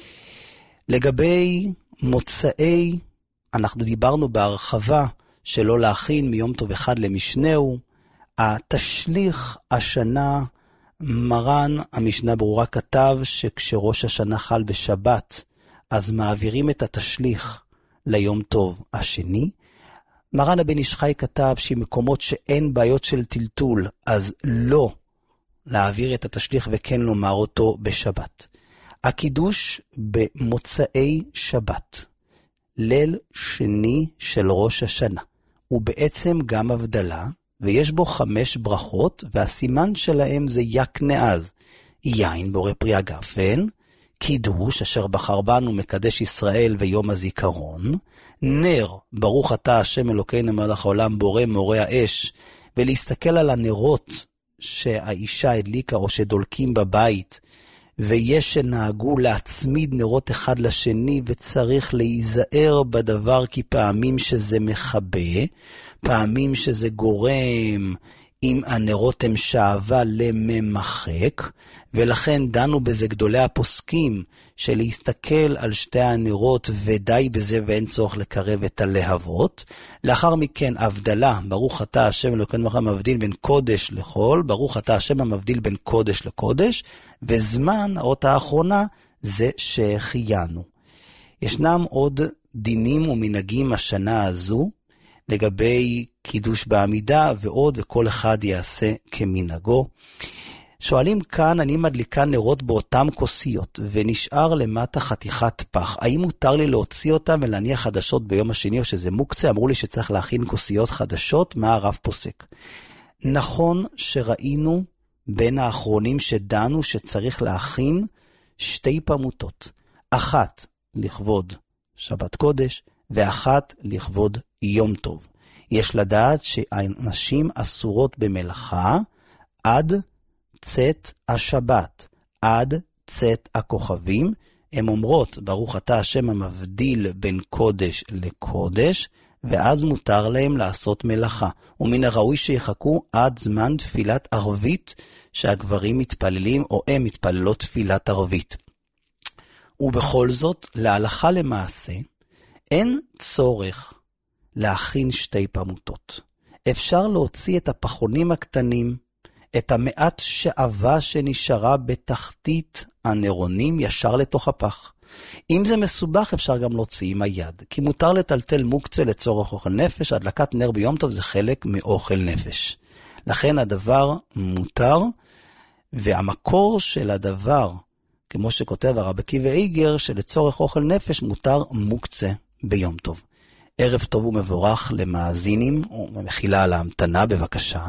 לגבי מוצאי, אנחנו דיברנו בהרחבה שלא להכין מיום טוב אחד למשנהו. התשליך השנה, מרן המשנה ברורה כתב שכשראש השנה חל בשבת, אז מעבירים את התשליך ליום טוב השני. מרן הבן איש חי כתב שמקומות שאין בעיות של טלטול, אז לא להעביר את התשליך וכן לומר אותו בשבת. הקידוש במוצאי שבת, ליל שני של ראש השנה, הוא בעצם גם הבדלה, ויש בו חמש ברכות, והסימן שלהם זה יקנה אז, יין בורא פרי הגפן, קידוש אשר בחר בנו מקדש ישראל ויום הזיכרון, נר ברוך אתה השם אלוקינו מלך העולם בורא מורה האש, ולהסתכל על הנרות שהאישה הדליקה או שדולקים בבית, ויש שנהגו להצמיד נרות אחד לשני, וצריך להיזהר בדבר כי פעמים שזה מחבא, פעמים שזה גורם אם הנרות הם שעבה לממחק, ולכן דנו בזה גדולי הפוסקים, שלהסתכל על שתי הנרות ודי בזה ואין צורך לקרב את הלהבות. לאחר מכן הבדלה, ברוך אתה השם אלוקינו מלך העולם המבדיל בין קודש לחול, ברוך אתה השם המבדיל בין קודש לקודש, וזמן האות האחרונה זה שהחיינו. ישנם עוד דינים ומנהגים השנה הזו, לגבי קידוש בעמידה ועוד, וכל אחד יעשה כמנהגו. שואלים כאן, אני מדליקה נרות באותם כוסיות, ונשאר למטה חתיכת פח. האם מותר לי להוציא אותם ולהניח חדשות ביום השני, או שזה מוקצה? אמרו לי שצריך להכין כוסיות חדשות, מה הרב פוסק? נכון שראינו בין האחרונים שדנו שצריך להכין שתי פמותות. אחת לכבוד שבת קודש, ואחת לכבוד יום טוב. יש לדעת שאנשים אסורות במלאכה עד צאת השבת, עד צאת הכוכבים. הן אומרות ברוך אתה השם המבדיל בין קודש לקודש, ואז מותר להם לעשות מלאכה. ומן הראוי שיחכו עד זמן תפילת ערבית, שהגברים מתפללים או הם מתפללות תפילת ערבית. ובכל זאת, להלכה למעשה, אין צורך להכין שתי פמותות. אפשר להוציא את הפחונים הקטנים, את המעט שעבה שנשארה בתחתית הנרונים ישר לתוך הפח. אם זה מסובך אפשר גם להוציא עם היד, כי מותר לטלטל מוקצה לצורך אוכל נפש, הדלקת נר ביום טוב זה חלק מאוכל נפש. לכן הדבר מותר, והמקור של הדבר כמו שכותב הרב עקיבא איגר, שלצורך אוכל נפש מותר מוקצה ביום טוב. ערב טוב ומבורך למאזינים, ומחילה על ההמתנה, בבקשה.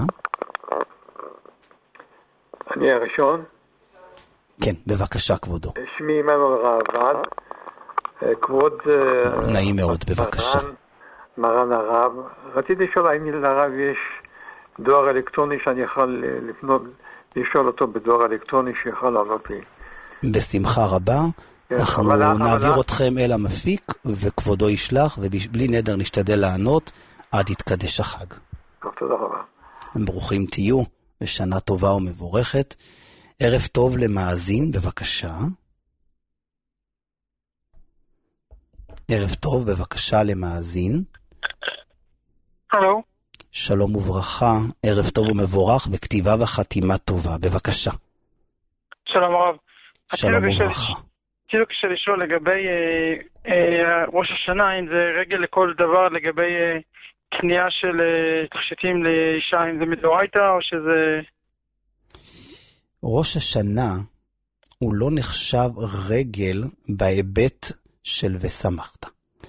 אני הראשון. כן, בבקשה כבודו. שמי עמנואל ראב"ד. כבוד... נעים מאוד, בבקשה. מרן הרב. רציתי לשאול האם לרב יש דואר אלקטרוני שאני יכול לפנות, לשאול אותו בדואר אלקטרוני שיכול לענות לי. בשמחה רבה. אנחנו נעביר אתכם אל המפיק, וכבודו ישלח, ובלי נדר נשתדל לענות עד יתקדש החג. תודה רבה. ברוכים תהיו, ושנה טובה ומבורכת. ערב טוב למאזין, בבקשה. ערב טוב, בבקשה למאזין. הלו. שלום וברכה, ערב טוב ומבורך, וכתיבה וחתימה טובה, בבקשה. שלום הרב. שלום וברכה. רציתי בבקשה לשאול לגבי אה, אה, ראש השנה, אם זה רגל לכל דבר, לגבי אה, קנייה של אה, תכשיטים לאישה, אם זה מדאורייתא או שזה... ראש השנה הוא לא נחשב רגל בהיבט של ושמחת.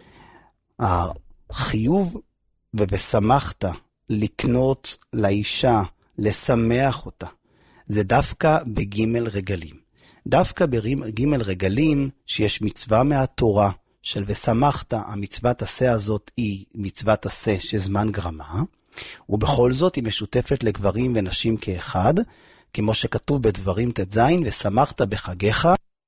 החיוב ובשמחת לקנות לאישה, לשמח אותה, זה דווקא בגימל רגלים. דווקא בגימל רגלים שיש מצווה מהתורה של ושמחת, המצוות עשה הזאת היא מצוות עשה שזמן גרמה, ובכל זאת היא משותפת לגברים ונשים כאחד, כמו שכתוב בדברים תז, ושמחת בחגיך,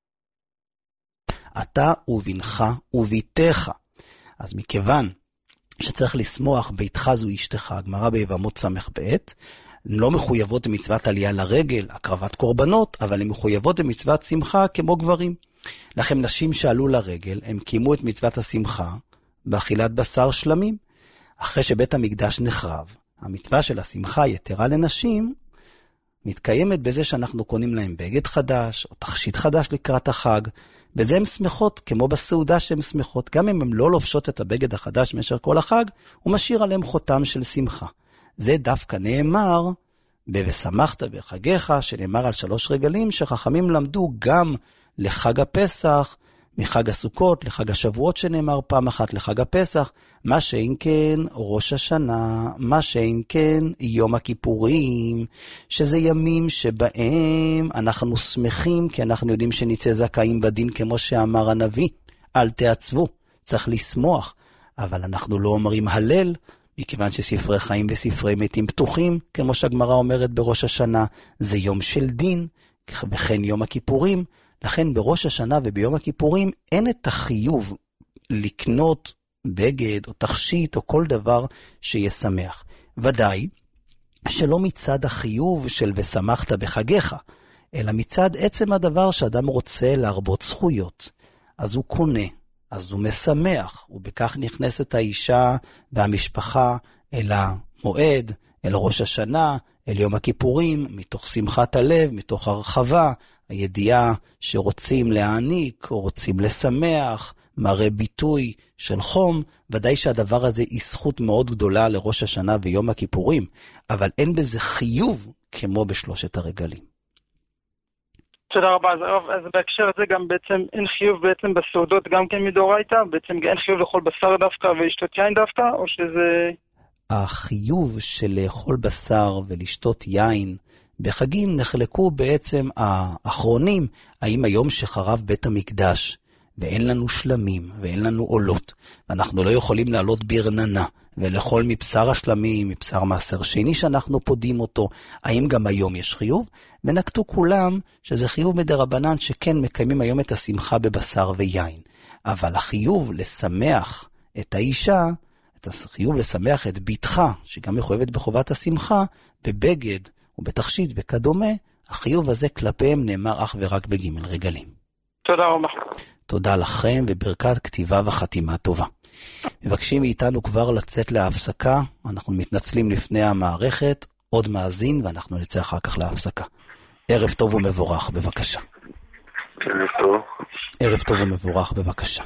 אתה ובנך וביתך. אז מכיוון שצריך לשמוח ביתך זו אשתך, הגמרא ביבמות סמך בית, לא מחויבות במצוות עלייה לרגל, הקרבת קורבנות, אבל הן מחויבות במצוות שמחה כמו גברים. לכם נשים שעלו לרגל, הם קיימו את מצוות השמחה באכילת בשר שלמים. אחרי שבית המקדש נחרב, המצווה של השמחה יתרה לנשים, מתקיימת בזה שאנחנו קונים להם בגד חדש, או תכשיט חדש לקראת החג. בזה הן שמחות, כמו בסעודה שהן שמחות. גם אם הן לא לובשות את הבגד החדש משך כל החג, הוא משאיר עליהם חותם של שמחה. זה דווקא נאמר, ושמחת בחגיך, שנאמר על שלוש רגלים, שחכמים למדו גם לחג הפסח, מחג הסוכות, לחג השבועות שנאמר פעם אחת לחג הפסח, מה שאין כן ראש השנה, מה שאין כן יום הכיפורים, שזה ימים שבהם אנחנו שמחים, כי אנחנו יודעים שנצא זכאים בדין כמו שאמר הנביא, אל תעצבו, צריך לשמוח, אבל אנחנו לא אומרים הלל, מכיוון שספרי חיים וספרי מתים פתוחים, כמו שהגמרא אומרת בראש השנה, זה יום של דין, וכן יום הכיפורים, לכן בראש השנה וביום הכיפורים אין את החיוב לקנות בגד או תכשיט או כל דבר שישמח. ודאי שלא מצד החיוב של ושמחת בחגיך, אלא מצד עצם הדבר שאדם רוצה להרבות זכויות. אז הוא קונה, אז הוא משמח, ובכך נכנסת האישה והמשפחה אל המועד, אל ראש השנה, אל יום הכיפורים, מתוך שמחת הלב, מתוך הרחבה, הידיעה שרוצים להעניק או רוצים לשמח, מראה ביטוי של חום, ודאי שהדבר הזה היא זכות מאוד גדולה לראש השנה ויום הכיפורים, אבל אין בזה חיוב כמו בשלושת הרגלים. תודה רבה, אז, אז בהקשר הזה גם בעצם אין חיוב בעצם בסעודות גם כן מדאורייתא, בעצם אין חיוב לאכול בשר דווקא ולשתות יין דווקא, או שזה... החיוב של לאכול בשר ולשתות יין בחגים נחלקו בעצם האחרונים, האם היום שחרב בית המקדש ואין לנו שלמים ואין לנו עולות, ואנחנו לא יכולים לעלות ברננה ולאכול מבשר השלמים, מבשר מעשר שני שאנחנו פודים אותו, האם גם היום יש חיוב? ונקטו כולם שזה חיוב מדרבנן שכן מקיימים היום את השמחה בבשר ויין, אבל החיוב לשמח את האישה, את החיוב לשמח את ביתך, שגם מחויבת בחובת השמחה, בבגד ובתכשיט וכדומה, החיוב הזה כלפיהם נאמר אך ורק בגימל רגלים. תודה רבה. תודה לכם וברכת כתיבה וחתימה טובה. מבקשים מאיתנו כבר לצאת להפסקה, אנחנו מתנצלים לפני המערכת, עוד מאזין ואנחנו נצא אחר כך להפסקה. ערב טוב ומבורך, בבקשה. ערב טוב. ערב טוב ומבורך, בבקשה.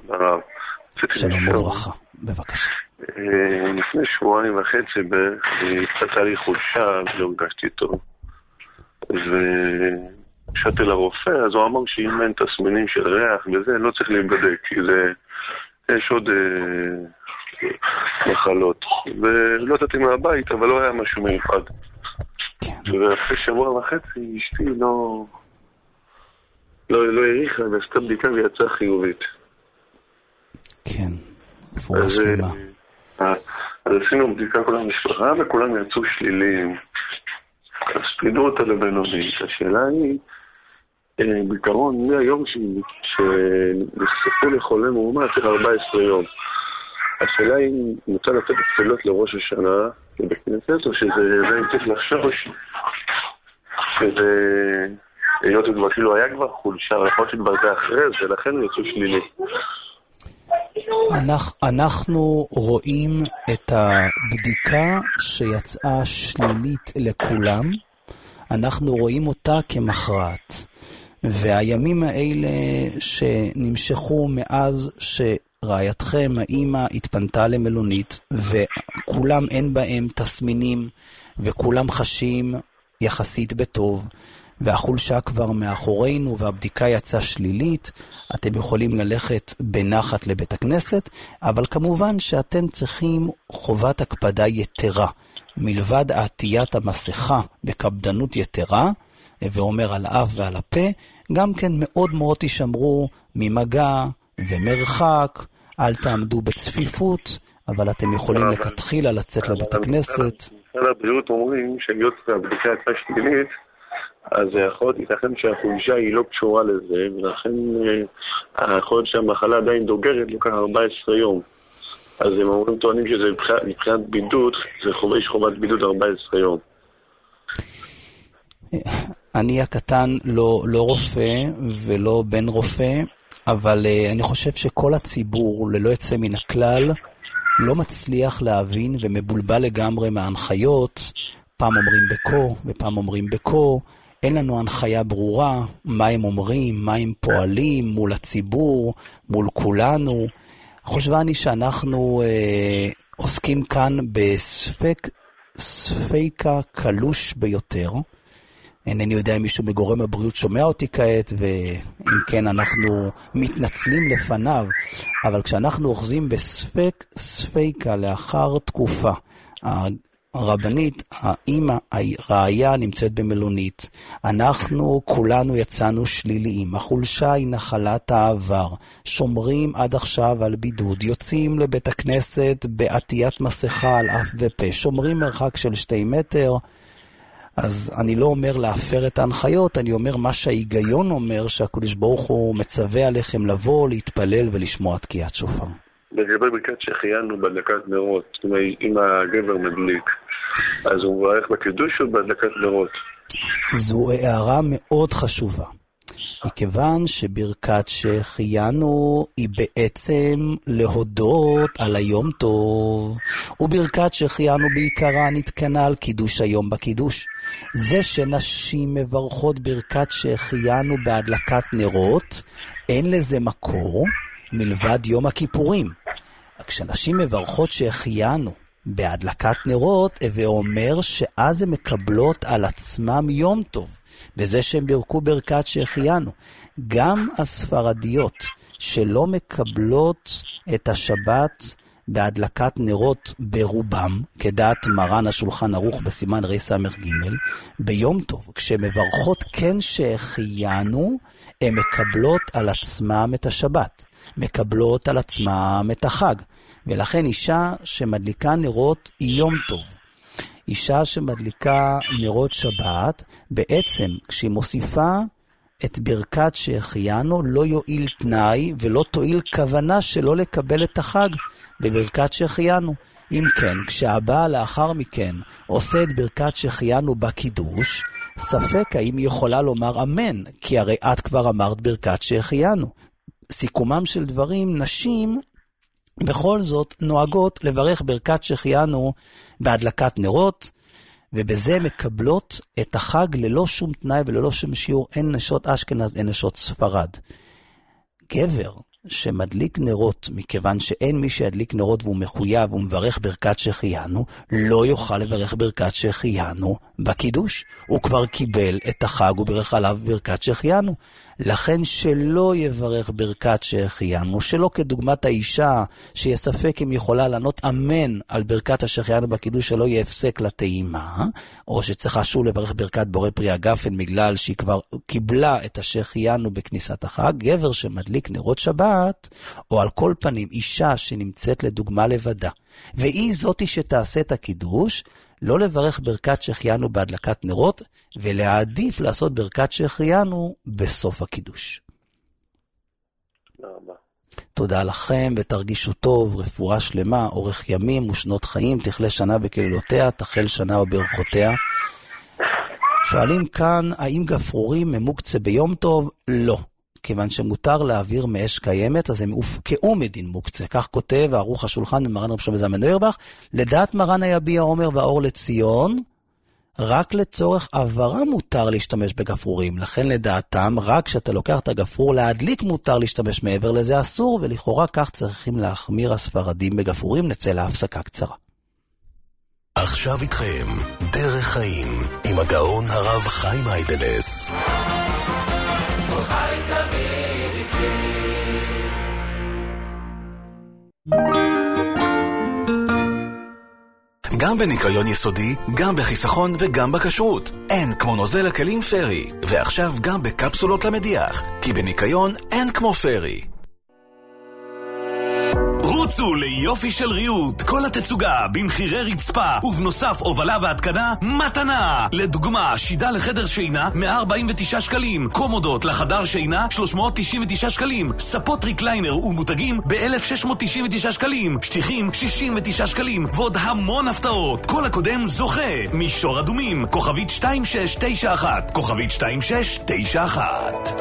שלום וברכה, בבקשה. לפני שבועיים וחצי בערך, קצת לי חולשה, לא הרגשתי טוב. שתי לרופא, אז הוא אמר שאם אין תסמינים של ריח וזה, לא צריך להיבדק, כי זה, יש עוד אה, מחלות. ולא יצאתי מהבית, אבל לא היה משהו מיוחד. ואחרי שבוע וחצי, אשתי לא, לא, לא העריכה, ועשתה בדיקה ויצאה חיובית. כן, רפואה שלמה. אז עשינו בדיקה כל המשפחה, וכולם יצאו שליליים. אז פינו אותה לבינונית. השאלה היא, בעיקרון, מהיום שנחשפו לחולה מאומת של ארבע עשרה יום. השאלה היא, מוצא לתת תפילות לראש השנה, לבית כנסת, או שזה צריך לחשוש, שזה, היות כבר כאילו היה כבר חולשה, יכול שכבר זה אחרי זה, ולכן הוא יצאו שלילי. אנחנו רואים את הבדיקה שיצאה שלילית לכולם, אנחנו רואים אותה כמכרעת. והימים האלה שנמשכו מאז שרעייתכם, האמא, התפנתה למלונית, וכולם אין בהם תסמינים, וכולם חשים יחסית בטוב, והחולשה כבר מאחורינו, והבדיקה יצאה שלילית, אתם יכולים ללכת בנחת לבית הכנסת, אבל כמובן שאתם צריכים חובת הקפדה יתרה, מלבד עטיית המסכה בקפדנות יתרה, ואומר על האף ועל הפה, גם כן מאוד מאוד תשמרו ממגע ומרחק, אל תעמדו בצפיפות, אבל אתם יכולים לכתחילה לצאת לבית הכנסת. משרד הבריאות אומרים שהיות והבדיקה יצאה שלילית, אז יכול להיות ייתכן שהחולשה היא לא קשורה לזה, ולכן יכול להיות שהמחלה עדיין דוגרת לוקח ארבע עשרה יום. אז הם אומרים, טוענים שזה מבחינת בידוד, זה חובה, יש חובת בידוד ארבע עשרה יום. אני הקטן לא, לא רופא ולא בן רופא, אבל uh, אני חושב שכל הציבור, ללא יצא מן הכלל, לא מצליח להבין ומבולבל לגמרי מההנחיות. פעם אומרים בקו ופעם אומרים בקו. אין לנו הנחיה ברורה מה הם אומרים, מה הם פועלים מול הציבור, מול כולנו. חושבה אני שאנחנו uh, עוסקים כאן בספק, ספיקה קלוש ביותר. אינני יודע אם מישהו מגורם הבריאות שומע אותי כעת, ואם כן אנחנו מתנצלים לפניו, אבל כשאנחנו אוחזים בספק ספיקה לאחר תקופה, הרבנית, האמא, הרעיה נמצאת במלונית, אנחנו כולנו יצאנו שליליים, החולשה היא נחלת העבר, שומרים עד עכשיו על בידוד, יוצאים לבית הכנסת בעטיית מסכה על אף ופה, שומרים מרחק של שתי מטר, אז אני לא אומר להפר את ההנחיות, אני אומר מה שההיגיון אומר, שהקדוש ברוך הוא מצווה עליכם לבוא, להתפלל ולשמוע תקיעת שופר. לגבי ברכת שהחיינו בהדלקת נרות, זאת אומרת, אם הגבר מדליק, אז הוא מברך בקידוש או בהדלקת נרות? זו הערה מאוד חשובה. מכיוון שברכת שהחיינו היא בעצם להודות על היום טוב, וברכת שהחיינו בעיקרה נתקנה על קידוש היום בקידוש. זה שנשים מברכות ברכת שהחיינו בהדלקת נרות, אין לזה מקור מלבד יום הכיפורים. כשנשים מברכות שהחיינו בהדלקת נרות, ואומר שאז הן מקבלות על עצמם יום טוב, בזה שהם ברכו ברכת שהחיינו. גם הספרדיות שלא מקבלות את השבת בהדלקת נרות ברובם, כדעת מרן השולחן ערוך בסימן רי סמך ג' ביום טוב, כשמברכות כן שהחיינו, הן מקבלות על עצמם את השבת, מקבלות על עצמם את החג. ולכן אישה שמדליקה נרות היא יום טוב. אישה שמדליקה נרות שבת, בעצם כשהיא מוסיפה את ברכת שהחיינו, לא יועיל תנאי ולא תועיל כוונה שלא לקבל את החג בברכת שהחיינו. אם כן, כשהבא לאחר מכן עושה את ברכת שהחיינו בקידוש, ספק האם היא יכולה לומר אמן, כי הרי את כבר אמרת ברכת שהחיינו. סיכומם של דברים, נשים בכל זאת נוהגות לברך ברכת שהחיינו בהדלקת נרות, ובזה מקבלות את החג ללא שום תנאי וללא שום שיעור. אין נשות אשכנז, אין נשות ספרד. גבר שמדליק נרות, מכיוון שאין מי שידליק נרות והוא מחויב והוא מברך ברכת שהחיינו, לא יוכל לברך ברכת שהחיינו בקידוש. הוא כבר קיבל את החג וברך עליו ברכת שהחיינו. לכן שלא יברך ברכת שהחיינו, שלא כדוגמת האישה שיספק אם יכולה לענות אמן על ברכת השחיינו בקידוש, שלא יהיה הפסק לטעימה, או שצריכה שוב לברך ברכת בורא פרי הגפן בגלל שהיא כבר קיבלה את השחיינו בכניסת החג. גבר שמדליק נרות שבת, או על כל פנים אישה שנמצאת לדוגמה לבדה, והיא זאתי שתעשה את הקידוש, לא לברך ברכת שהחיינו בהדלקת נרות, ולהעדיף לעשות ברכת שהחיינו בסוף הקידוש. תודה. תודה לכם, ותרגישו טוב, רפואה שלמה, אורך ימים ושנות חיים, תכלה שנה בקללותיה, תחל שנה וברכותיה. שואלים כאן, האם גפרורים ממוקצה ביום טוב? לא. כיוון שמותר להעביר מאש קיימת, אז הם הופקעו מדין מוקצה. כך כותב ערוך השולחן במרן רב שלמה זלמן אוירבך. לדעת מרן היביע עומר והאור לציון, רק לצורך העברה מותר להשתמש בגפרורים. לכן לדעתם, רק כשאתה לוקח את הגפרור להדליק מותר להשתמש, מעבר לזה אסור, ולכאורה כך צריכים להחמיר הספרדים בגפרורים. נצא להפסקה קצרה. עכשיו איתכם, דרך חיים, עם הגאון הרב חיים היידלס. חי תמיד איתי. גם בניקיון יסודי, גם בחיסכון וגם בכשרות. אין כמו נוזל הכלים פרי, ועכשיו גם בקפסולות למדיח, כי בניקיון אין כמו פרי. רוצו ליופי של ריהוט, כל התצוגה במחירי רצפה, ובנוסף הובלה והתקנה מתנה. לדוגמה, שידה לחדר שינה מאה ארבעים ותשעה שקלים, קומודות לחדר שינה שלוש מאות תשעים ותשעה שקלים, ספות ריקליינר ומותגים ב-אלף שש מאות תשעים ותשעה שקלים, שטיחים שישים ותשעה שקלים, ועוד המון הפתעות. כל הקודם זוכה. מישור אדומים, כוכבית שתיים שש תשע אחת, כוכבית שתיים שש תשע אחת.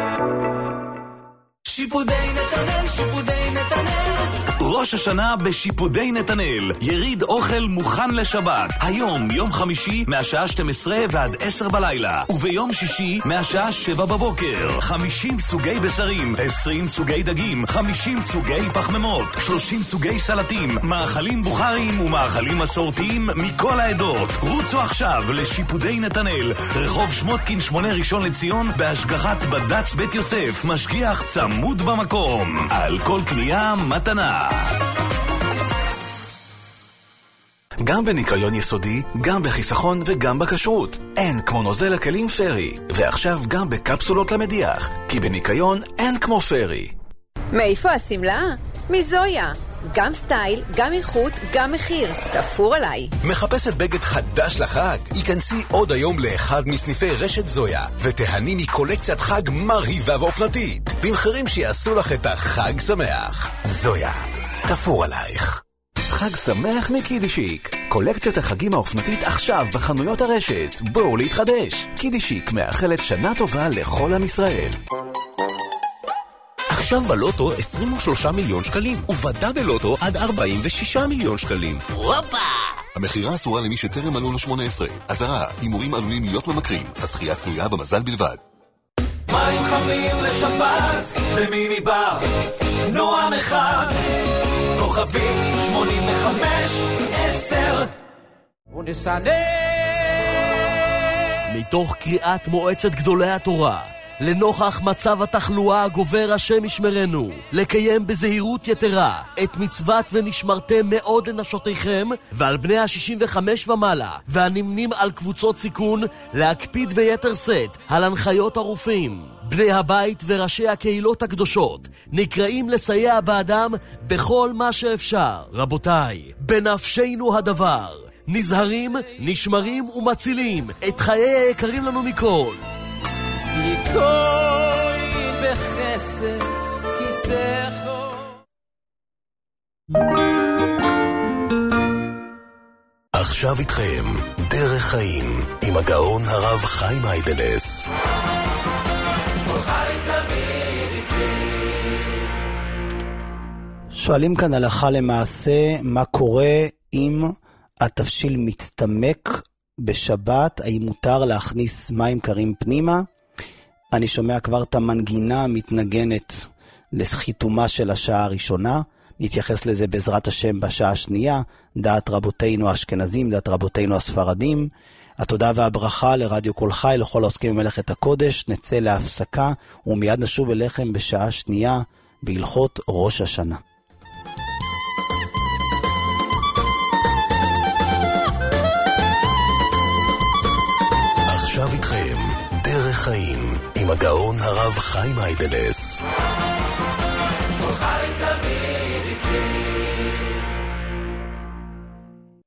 שיפודי נתנאל, שיפודי נתנאל. ראש השנה בשיפודי נתנאל, יריד אוכל מוכן לשבת. היום, יום חמישי, מהשעה שתים עשרה ועד עשר בלילה, וביום שישי, מהשעה שבע בבוקר. חמישים סוגי בשרים, עשרים סוגי דגים, חמישים סוגי פחמימות, שלושים סוגי סלטים, מאכלים בוכרים ומאכלים מסורתיים מכל העדות. רוצו עכשיו לשיפודי נתנאל, רחוב שמותקין שמונה ראשון לציון, בהשגחת בד"ץ בית יוסף, משגיח צמוד במקום. על כל קנייה מתנה. גם בניקיון יסודי, גם בחיסכון וגם בכשרות. אין כמו נוזל הכלים פרי, ועכשיו גם בקפסולות למדיח, כי בניקיון אין כמו פרי. מאיפה הסמלה? מזויה. גם סטייל, גם איכות, גם מחיר. תפור עליי. מחפשת בגד חדש לחג? היכנסי עוד היום לאחד מסניפי רשת זויה, ותהני מקולקציית חג מרהיבה ואופנתית, במחירים שיעשו לך את החג שמח. זויה, תפור עלייך. חג שמח מקידישיק. קולקציית החגים האופנתית עכשיו בחנויות הרשת. בואו להתחדש. קידישיק מאחלת שנה טובה לכל עם ישראל. עכשיו בלוטו עשרים ושלושה מיליון שקלים, ובדה בלוטו עד ארבעים ושישה מיליון שקלים. וופה! המחירה אסורה למי שטרם מלאו לו שמונה עשרה. אזהרה, הימורים עלולים להיות ממכרים. הזכייה תלויה במזל בלבד. מים חמים לשבת, זה מיני בר, נועם אחד, כוכבים שמונים וחמש עשר. מתוך קריאת מועצת גדולי התורה, לנוכח מצב התחלואה הגובר השם ישמרנו, לקיים בזהירות יתרה את מצוות ונשמרתם מאוד לנשותיכם, ועל בני ה-שישים וחמש ומעלה והנמנים על קבוצות סיכון, להקפיד ביתר שאת על הנחיות הרופאים. בני הבית וראשי הקהילות הקדושות נקראים לסייע באדם בכל מה שאפשר. רבותיי, בנפשנו הדבר. נזהרים, נשמרים ומצילים את חיי היקרים לנו מכל. תיקוי בחסד כיסךו. עכשיו איתכם, דרך חיים, עם הגאון הרב חיים היידלס. שואלים כאן הלכה למעשה, מה קורה אם התבשיל מצטמק בשבת, האם מותר להכניס מים קרים פנימה? אני שומע כבר את המנגינה המתנגנת לחיתומה של השעה הראשונה. נתייחס לזה בעזרת השם בשעה השנייה, דעת רבותינו האשכנזים, דעת רבותינו הספרדים. התודה והברכה לרדיו כל חי, לכל העוסקים במלאכת הקודש. נצא להפסקה ומיד נשוב אליכם בשעה שנייה בהלכות ראש השנה. עכשיו איתכם דרך חיים עם הגאון הרב חיים היידלס. כל חי תמיד